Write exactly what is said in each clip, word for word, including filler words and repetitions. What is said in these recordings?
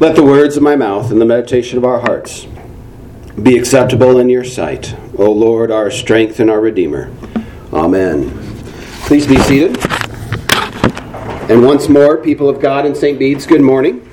Let the words of my mouth and the meditation of our hearts be acceptable in your sight, O Lord, our strength and our Redeemer. Amen. Please be seated. And once more, people of God in Saint Bede's, good morning.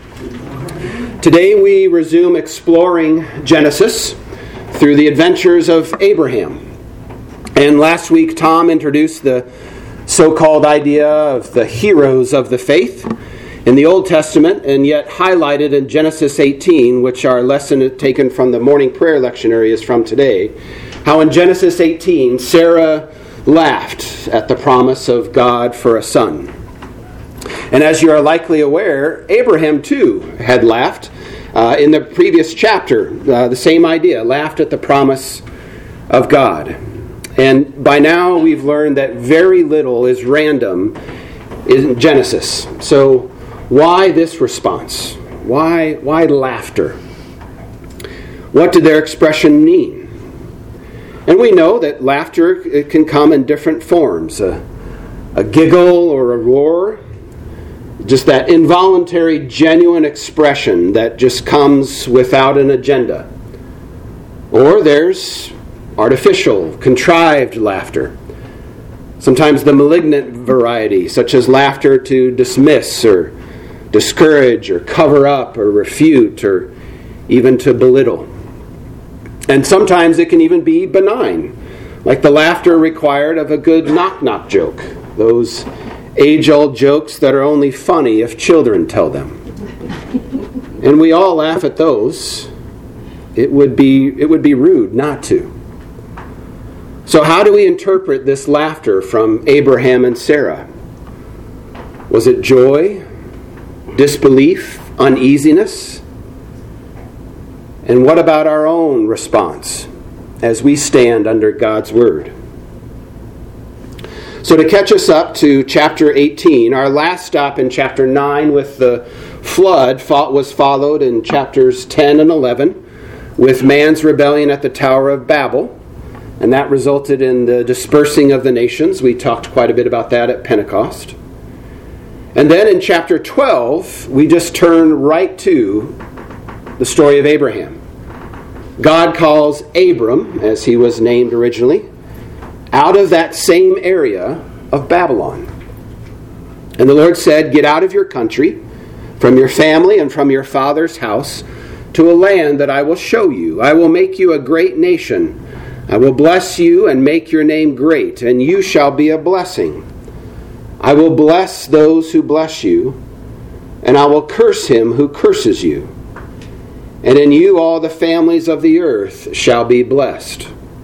Today we resume exploring Genesis through the adventures of Abraham. And last week, Tom introduced the so-called idea of the heroes of the faith in the Old Testament, and yet highlighted in Genesis eighteen, which our lesson taken from the morning prayer lectionary is from today, how in Genesis eighteen, Sarah laughed at the promise of God for a son. And as you are likely aware, Abraham too had laughed uh, in the previous chapter, uh, the same idea, laughed at the promise of God. And by now we've learned that very little is random in Genesis. So why this response? Why, why laughter? What did their expression mean? And we know that laughter it can come in different forms. A, a giggle or a roar. Just that involuntary, genuine expression that just comes without an agenda. Or there's artificial, contrived laughter. Sometimes the malignant variety, such as laughter to dismiss or discourage or cover up or refute or even to belittle. And sometimes it can even be benign, like the laughter required of a good knock-knock joke, those age-old jokes that are only funny if children tell them. And we all laugh at those. It would be, it would be rude not to. So how do we interpret this laughter from Abraham and Sarah? Was it joy, disbelief, uneasiness? And what about our own response as we stand under God's Word? So to catch us up to chapter eighteen, our last stop in chapter nine with the flood was followed in chapters ten and eleven with man's rebellion at the Tower of Babel. And that resulted in the dispersing of the nations. We talked quite a bit about that at Pentecost. And then in chapter twelve, we just turn right to the story of Abraham. God calls Abram, as he was named originally, out of that same area of Babylon. And the Lord said, "Get out of your country, from your family and from your father's house, to a land that I will show you. I will make you a great nation. I will bless you and make your name great, and you shall be a blessing. I will bless those who bless you, and I will curse him who curses you. And in you all the families of the earth shall be blessed."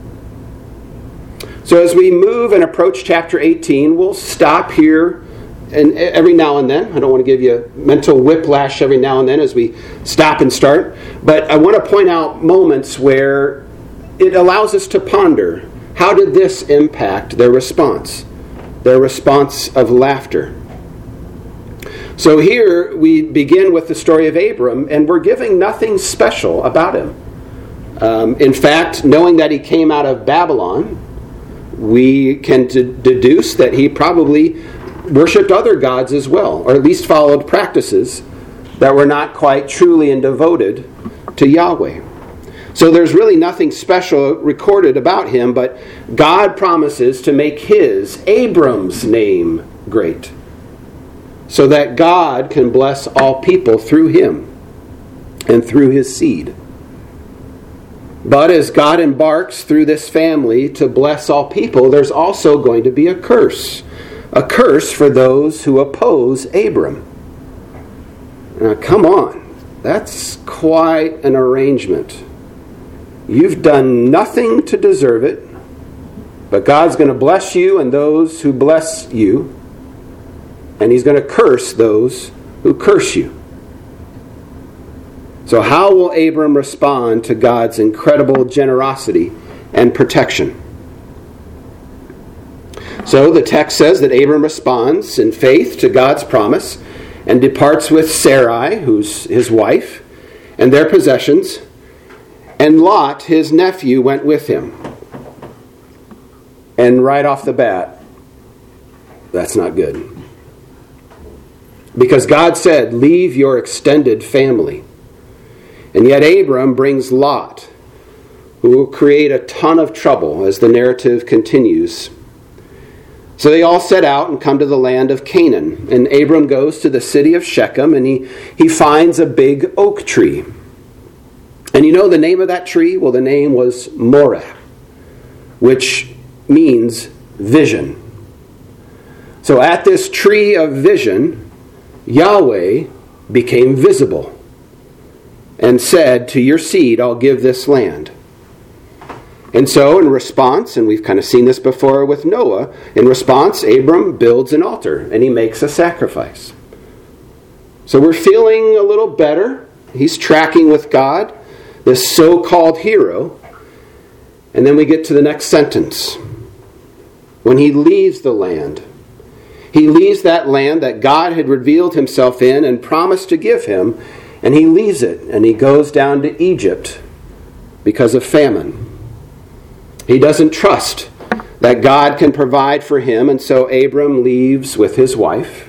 So as we move and approach chapter eighteen, we'll stop here and every now and then. I don't want to give you mental whiplash every now and then as we stop and start. But I want to point out moments where it allows us to ponder, how did this impact their response? Their response of laughter. So here we begin with the story of Abram, and we're giving nothing special about him. Um, in fact, knowing that he came out of Babylon, we can d- deduce that he probably worshipped other gods as well, or at least followed practices that were not quite truly and devoted to Yahweh. So there's really nothing special recorded about him, but God promises to make his, Abram's name, great, so that God can bless all people through him and through his seed. But as God embarks through this family to bless all people, there's also going to be a curse. A curse for those who oppose Abram. Now, come on. That's quite an arrangement. You've done nothing to deserve it, but God's going to bless you and those who bless you, and he's going to curse those who curse you. So how will Abram respond to God's incredible generosity and protection? So the text says that Abram responds in faith to God's promise and departs with Sarai, who's his wife, and their possessions, and Lot, his nephew, went with him. And right off the bat, that's not good. Because God said, leave your extended family. And yet Abram brings Lot, who will create a ton of trouble as the narrative continues. So they all set out and come to the land of Canaan. And Abram goes to the city of Shechem, and he, he finds a big oak tree. And you know the name of that tree? Well, the name was Moreh, which means vision. So at this tree of vision, Yahweh became visible and said, to your seed I'll give this land. And so in response, and we've kind of seen this before with Noah, in response, Abram builds an altar and he makes a sacrifice. So we're feeling a little better. He's tracking with God, this so-called hero. And then we get to the next sentence. When he leaves the land, he leaves that land that God had revealed himself in and promised to give him, and he leaves it, and he goes down to Egypt because of famine. He doesn't trust that God can provide for him, and so Abram leaves with his wife.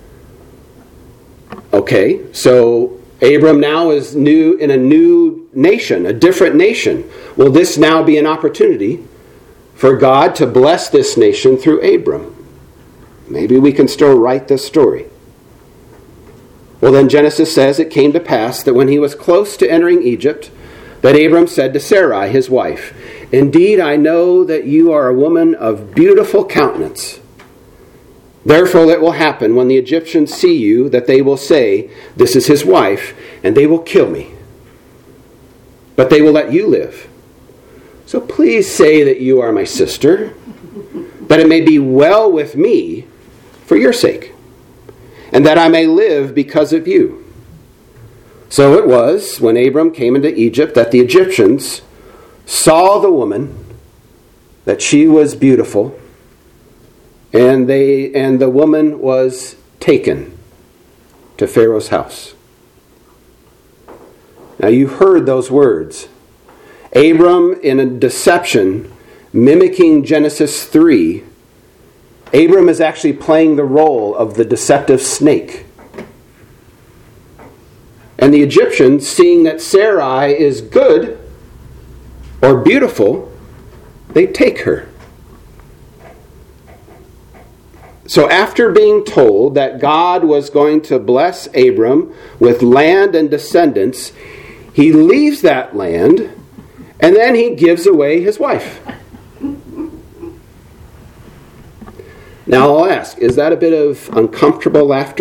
Okay, so Abram now is new in a new nation, a different nation. Will this now be an opportunity for God to bless this nation through Abram? Maybe we can still write this story. Well, then Genesis says it came to pass that when he was close to entering Egypt, that Abram said to Sarai, his wife, indeed, I know that you are a woman of beautiful countenance. Therefore it will happen when the Egyptians see you that they will say, this is his wife, and they will kill me. But they will let you live. So please say that you are my sister, that it may be well with me for your sake, and that I may live because of you. So it was, when Abram came into Egypt, that the Egyptians saw the woman, that she was beautiful, and they and the woman was taken to Pharaoh's house. Now you heard those words. Abram, in a deception, mimicking Genesis three, Abram is actually playing the role of the deceptive snake. And the Egyptians, seeing that Sarai is good or beautiful, they take her. So after being told that God was going to bless Abram with land and descendants, he leaves that land and then he gives away his wife. Now I'll ask, is that a bit of uncomfortable laughter?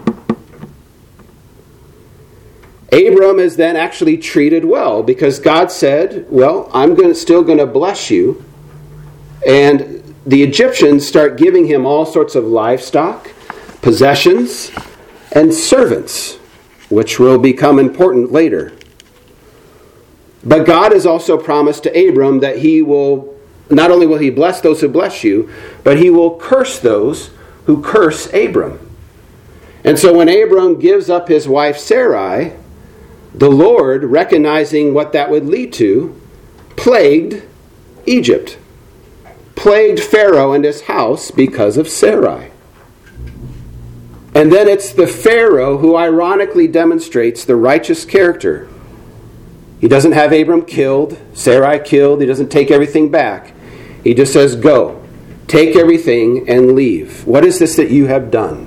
Abram is then actually treated well because God said, well, I'm going to, still going to bless you. And the Egyptians start giving him all sorts of livestock, possessions, and servants, which will become important later. But God has also promised to Abram that he will, not only will he bless those who bless you, but he will curse those who curse Abram. And so when Abram gives up his wife Sarai, the Lord, recognizing what that would lead to, plagued Egypt. Plagued Pharaoh and his house because of Sarai. And then it's the Pharaoh who ironically demonstrates the righteous character. He doesn't have Abram killed, Sarai killed, he doesn't take everything back. He just says, go, take everything and leave. What is this that you have done?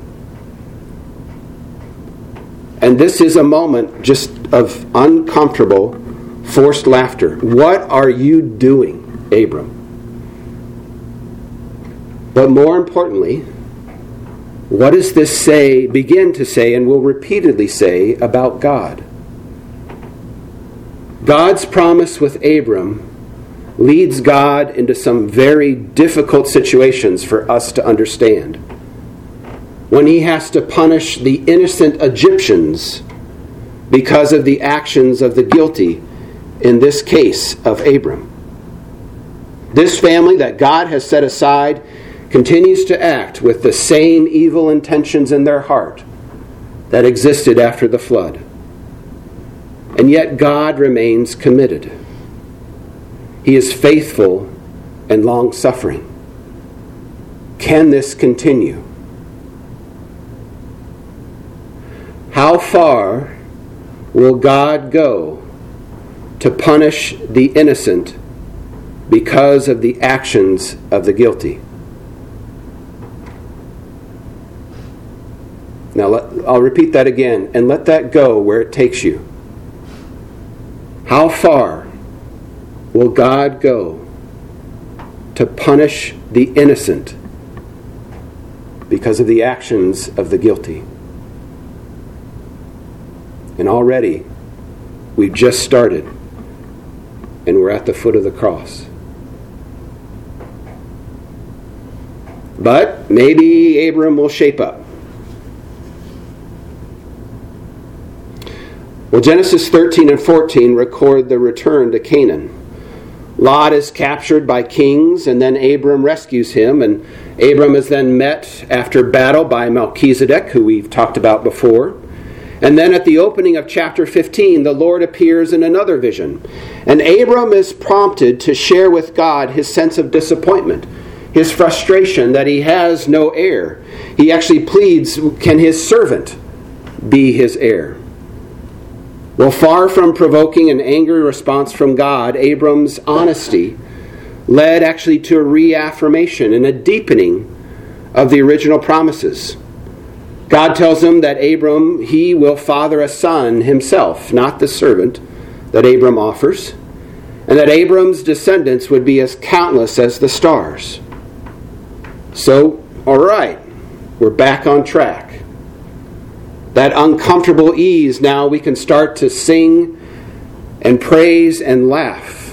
And this is a moment just of uncomfortable, forced laughter. What are you doing, Abram? But more importantly, what does this say, begin to say, and will repeatedly say about God? God's promise with Abram leads God into some very difficult situations for us to understand. When he has to punish the innocent Egyptians because of the actions of the guilty, in this case of Abram. This family that God has set aside continues to act with the same evil intentions in their heart that existed after the flood. And yet God remains committed. He is faithful and long-suffering. Can this continue? How far will God go to punish the innocent because of the actions of the guilty? Now, let, I'll repeat that again, and let that go where it takes you. How far will God go to punish the innocent because of the actions of the guilty? And already, we've just started, and we're at the foot of the cross. But maybe Abram will shape up. Well, Genesis thirteen and fourteen record the return to Canaan. Lot is captured by kings, and then Abram rescues him, and Abram is then met after battle by Melchizedek, who we've talked about before. And then at the opening of chapter fifteen, the Lord appears in another vision. And Abram is prompted to share with God his sense of disappointment, his frustration that he has no heir. He actually pleads, can his servant be his heir? Well, far from provoking an angry response from God, Abram's honesty led actually to a reaffirmation and a deepening of the original promises. God tells him that Abram, he will father a son himself, not the servant that Abram offers, and that Abram's descendants would be as countless as the stars. So, all right, we're back on track. That uncomfortable ease, now we can start to sing and praise and laugh.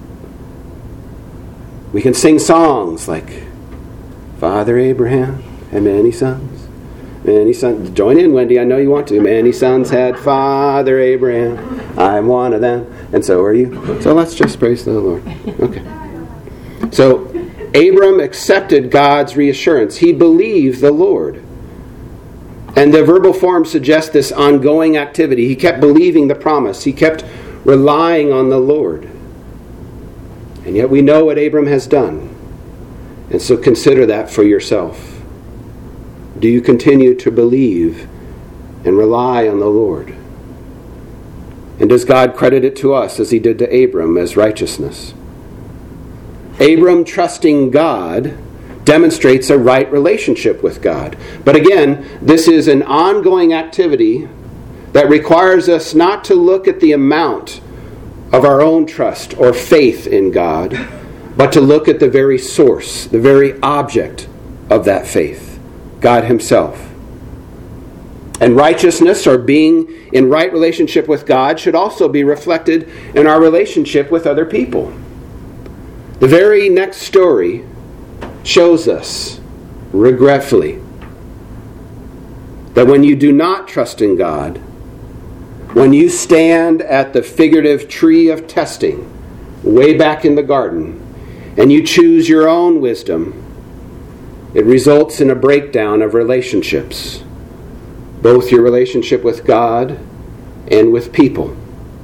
We can sing songs like, Father Abraham had many sons. Many sons. Join in, Wendy, I know you want to. Many sons had Father Abraham. I'm one of them. And so are you. So let's just praise the Lord. Okay. So Abram accepted God's reassurance. He believed the Lord. And the verbal form suggests this ongoing activity. He kept believing the promise. He kept relying on the Lord. And yet we know what Abram has done. And so consider that for yourself. Do you continue to believe and rely on the Lord? And does God credit it to us as he did to Abram as righteousness? Abram trusting God demonstrates a right relationship with God. But again, this is an ongoing activity that requires us not to look at the amount of our own trust or faith in God, but to look at the very source, the very object of that faith, God himself. And righteousness, or being in right relationship with God, should also be reflected in our relationship with other people. The very next story shows us, regretfully, that when you do not trust in God, when you stand at the figurative tree of testing, way back in the garden, and you choose your own wisdom, it results in a breakdown of relationships, both your relationship with God and with people.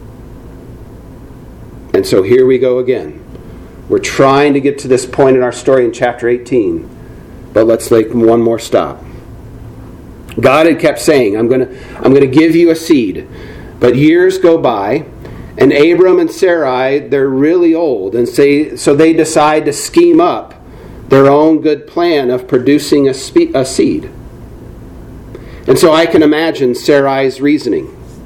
And so here we go again. We're trying to get to this point in our story in chapter eighteen, but let's take one more stop. God had kept saying, I'm going to I'm going to give you a seed. But years go by, and Abram and Sarai, they're really old, and say, so they decide to scheme up their own good plan of producing a, spe- a seed. And so I can imagine Sarai's reasoning.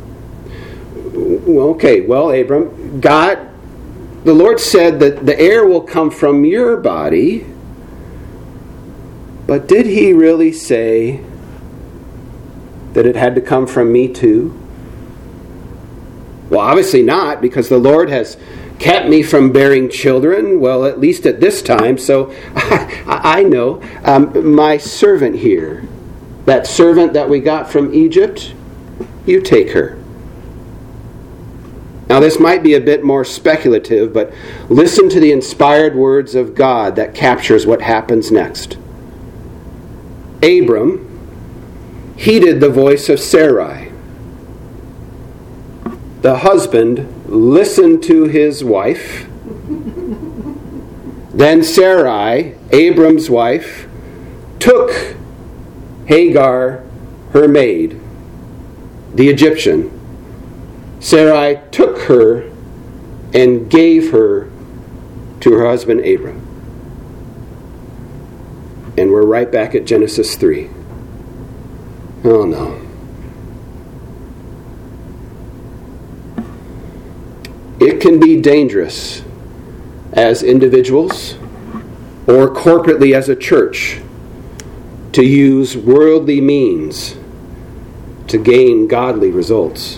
Okay, well, Abram, God, the Lord said that the heir will come from your body, but did he really say that it had to come from me too? Well, obviously not, because the Lord has kept me from bearing children, well, at least at this time, so I, I know. Um, my servant here, that servant that we got from Egypt, you take her. Now, this might be a bit more speculative, but listen to the inspired words of God that captures what happens next. Abram heeded the voice of Sarai. The husband listened to his wife. Then Sarai, Abram's wife, took Hagar, her maid, the Egyptian, Sarai took her and gave her to her husband Abram. And we're right back at Genesis three. Oh no. It can be dangerous as individuals or corporately as a church to use worldly means to gain godly results.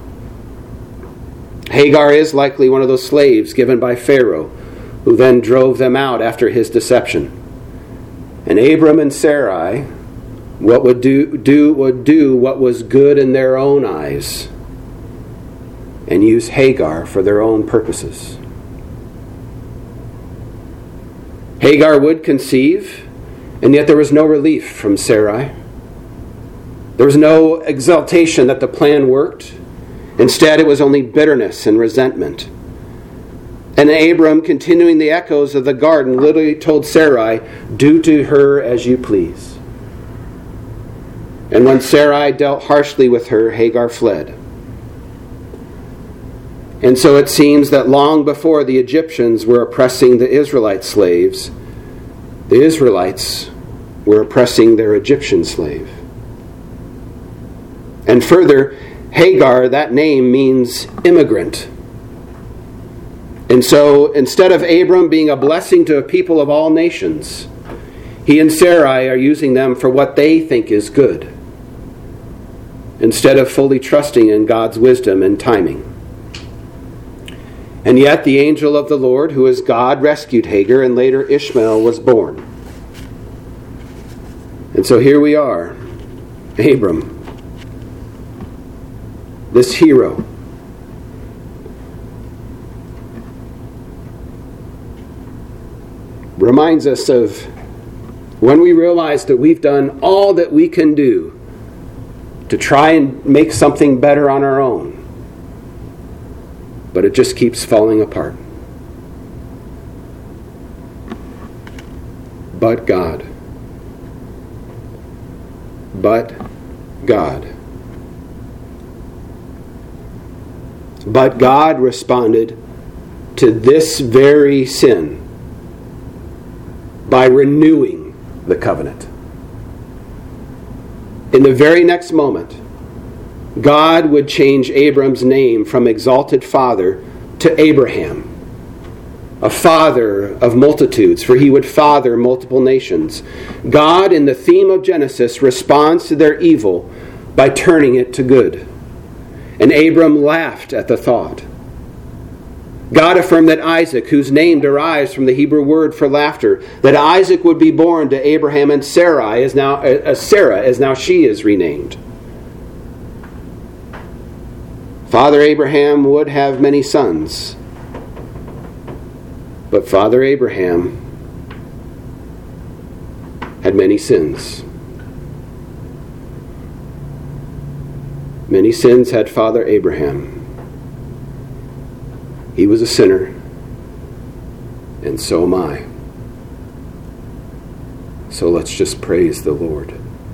Hagar is likely one of those slaves given by Pharaoh, who then drove them out after his deception. And Abram and Sarai, what would do, do would do what was good in their own eyes, and use Hagar for their own purposes. Hagar would conceive, and yet there was no relief from Sarai. There was no exultation that the plan worked. Instead, it was only bitterness and resentment. And Abram, continuing the echoes of the garden, literally told Sarai, "Do to her as you please." And when Sarai dealt harshly with her, Hagar fled. And so it seems that long before the Egyptians were oppressing the Israelite slaves, the Israelites were oppressing their Egyptian slave. And further, Hagar, that name means immigrant. And so instead of Abram being a blessing to a people of all nations, he and Sarai are using them for what they think is good, instead of fully trusting in God's wisdom and timing. And yet the angel of the Lord, who is God, rescued Hagar, and later Ishmael was born. And so here we are, Abram, this hero, reminds us of when we realize that we've done all that we can do to try and make something better on our own, but it just keeps falling apart. But God. But God. But God responded to this very sin by renewing the covenant. In the very next moment, God would change Abram's name from exalted father to Abraham, a father of multitudes, for he would father multiple nations. God, in the theme of Genesis, responds to their evil by turning it to good. And Abram laughed at the thought. God affirmed that Isaac, whose name derives from the Hebrew word for laughter, that Isaac would be born to Abraham, and Sarai is now uh, Sarah, as now she is renamed. Father Abraham would have many sons, but Father Abraham had many sins. Many sins had Father Abraham. He was a sinner, and so am I. So let's just praise the Lord.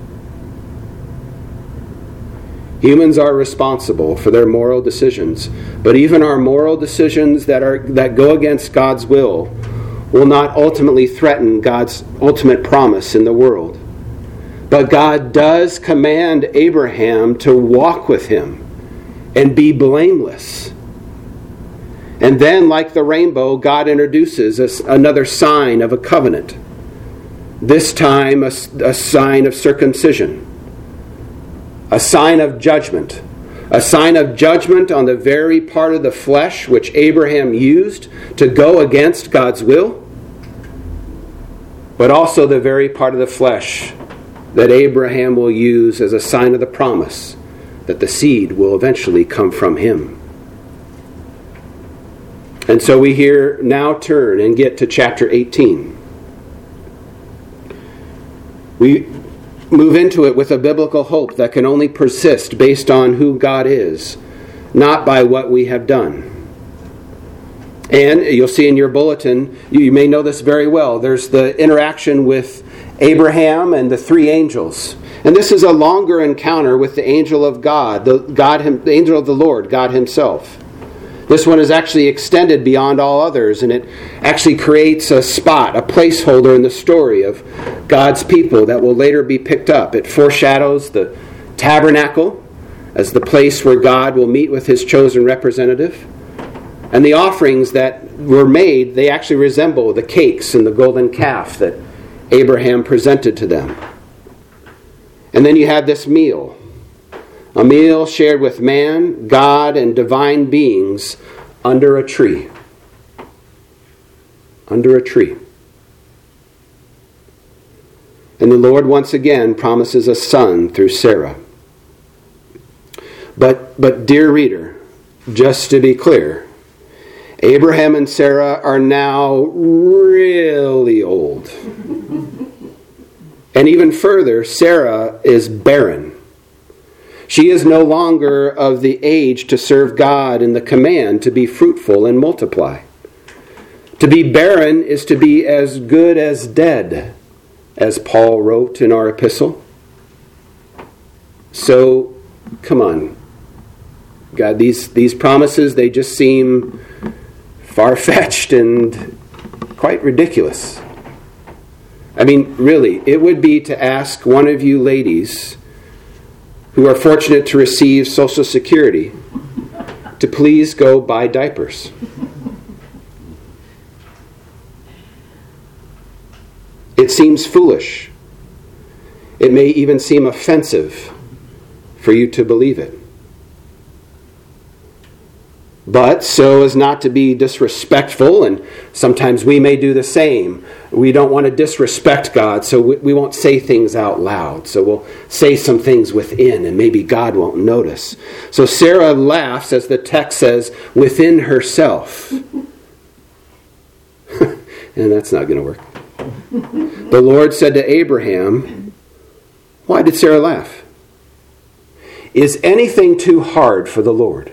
Humans are responsible for their moral decisions, but even our moral decisions that are that go against God's will will not ultimately threaten God's ultimate promise in the world. But God does command Abraham to walk with him and be blameless. And then, like the rainbow, God introduces us another sign of a covenant. This time, a, a sign of circumcision. A sign of judgment. A sign of judgment on the very part of the flesh which Abraham used to go against God's will, but also the very part of the flesh that Abraham will use as a sign of the promise that the seed will eventually come from him. And so we here now turn and get to chapter eighteen. We move into it with a biblical hope that can only persist based on who God is, not by what we have done. And you'll see in your bulletin, you may know this very well, there's the interaction with Abraham and the three angels. And this is a longer encounter with the angel of God, the, God him, the angel of the Lord, God himself. This one is actually extended beyond all others, and it actually creates a spot, a placeholder in the story of God's people that will later be picked up. It foreshadows the tabernacle as the place where God will meet with his chosen representative. And the offerings that were made, they actually resemble the cakes and the golden calf that Abraham presented to them. And then you have this meal. A meal shared with man, God, and divine beings under a tree. Under a tree. And the Lord once again promises a son through Sarah. But, but dear reader, just to be clear, Abraham and Sarah are now really old. And even further, Sarah is barren. She is no longer of the age to serve God in the command to be fruitful and multiply. To be barren is to be as good as dead, as Paul wrote in our epistle. So, come on. God, these, these promises, they just seem far-fetched and quite ridiculous. I mean, really, it would be to ask one of you ladies who are fortunate to receive Social Security to please go buy diapers. It seems foolish. It may even seem offensive for you to believe it. But so as not to be disrespectful, and sometimes we may do the same. We don't want to disrespect God, so we won't say things out loud. So we'll say some things within, and maybe God won't notice. So Sarah laughs, as the text says, within herself. And that's not going to work. The Lord said to Abraham, why did Sarah laugh? Is anything too hard for the Lord?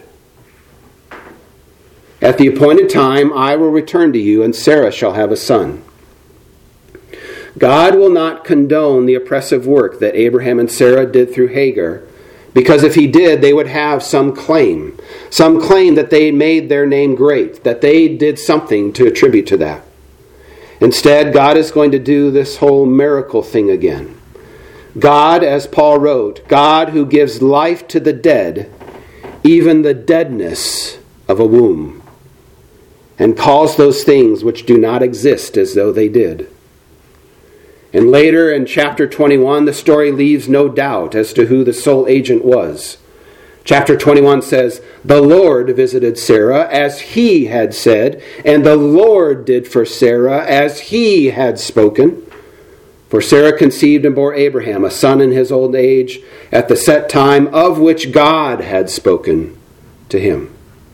At the appointed time, I will return to you, and Sarah shall have a son. God will not condone the oppressive work that Abraham and Sarah did through Hagar, because if he did, they would have some claim. Some claim that they made their name great, that they did something to attribute to that. Instead, God is going to do this whole miracle thing again. God, as Paul wrote, God who gives life to the dead, even the deadness of a womb, and calls those things which do not exist as though they did. And later in chapter twenty-one, the story leaves no doubt as to who the sole agent was. Chapter twenty-one says, the Lord visited Sarah as he had said, and the Lord did for Sarah as he had spoken. For Sarah conceived and bore Abraham a son in his old age at the set time of which God had spoken to him.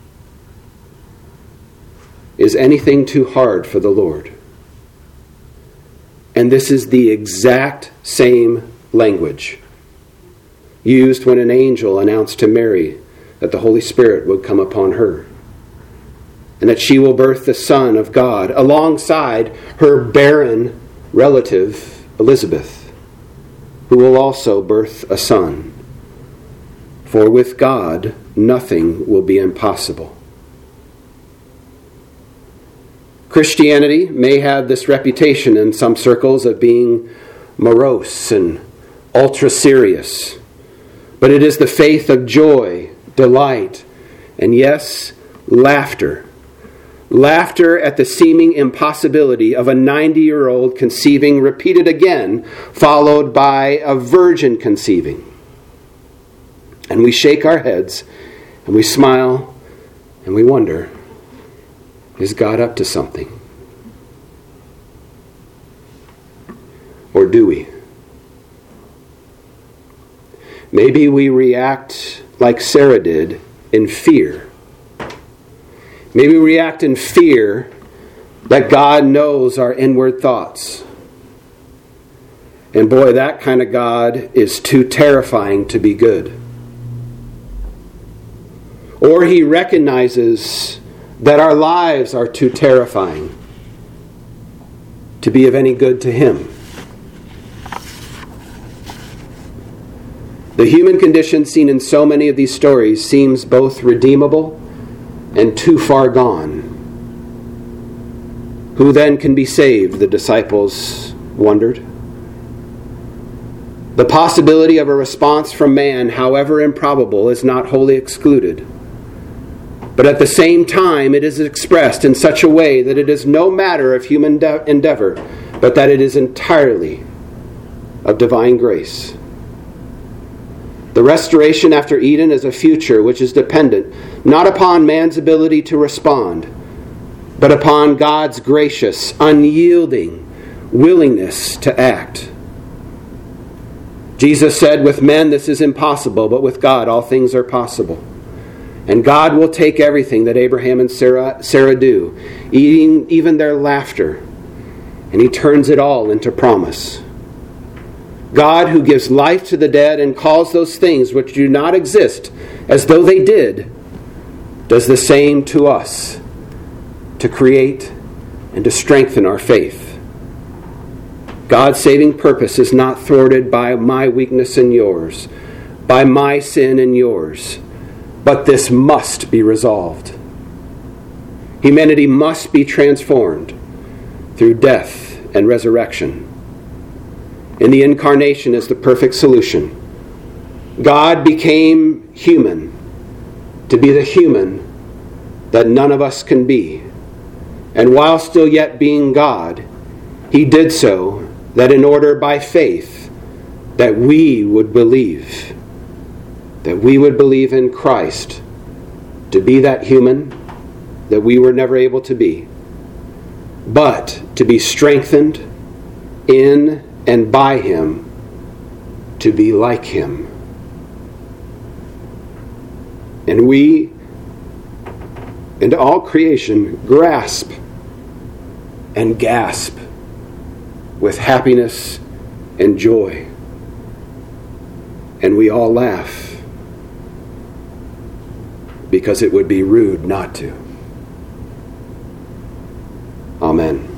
Is anything too hard for the Lord? And this is the exact same language used when an angel announced to Mary that the Holy Spirit would come upon her, and that she will birth the Son of God alongside her barren relative Elizabeth, who will also birth a son. For with God nothing will be impossible. Christianity may have this reputation in some circles of being morose and ultra-serious, but it is the faith of joy, delight, and yes, laughter. Laughter at the seeming impossibility of a ninety-year-old conceiving repeated again, followed by a virgin conceiving. And we shake our heads, and we smile, and we wonder, is God up to something? Or do we? Maybe we react like Sarah did, in fear. Maybe we react in fear that God knows our inward thoughts. And boy, that kind of God is too terrifying to be good. Or he recognizes that our lives are too terrifying to be of any good to him. The human condition seen in so many of these stories seems both redeemable and too far gone. Who then can be saved, the disciples wondered. The possibility of a response from man, however improbable, is not wholly excluded. But at the same time, it is expressed in such a way that it is no matter of human de- endeavor, but that it is entirely of divine grace. The restoration after Eden is a future which is dependent not upon man's ability to respond, but upon God's gracious, unyielding willingness to act. Jesus said, with men this is impossible, but with God all things are possible. And God will take everything that Abraham and Sarah, Sarah do, eating even their laughter, and He turns it all into promise. God, who gives life to the dead and calls those things which do not exist as though they did, does the same to us, to create and to strengthen our faith. God's saving purpose is not thwarted by my weakness and yours, by my sin and yours, but this must be resolved. Humanity must be transformed through death and resurrection. And the incarnation is the perfect solution. God became human to be the human that none of us can be. And while still yet being God, He did so that in order by faith that we would believe, that we would believe in Christ to be that human that we were never able to be, but to be strengthened in and by Him to be like Him. And we and all creation grasp and gasp with happiness and joy. And we all laugh because it would be rude not to. Amen.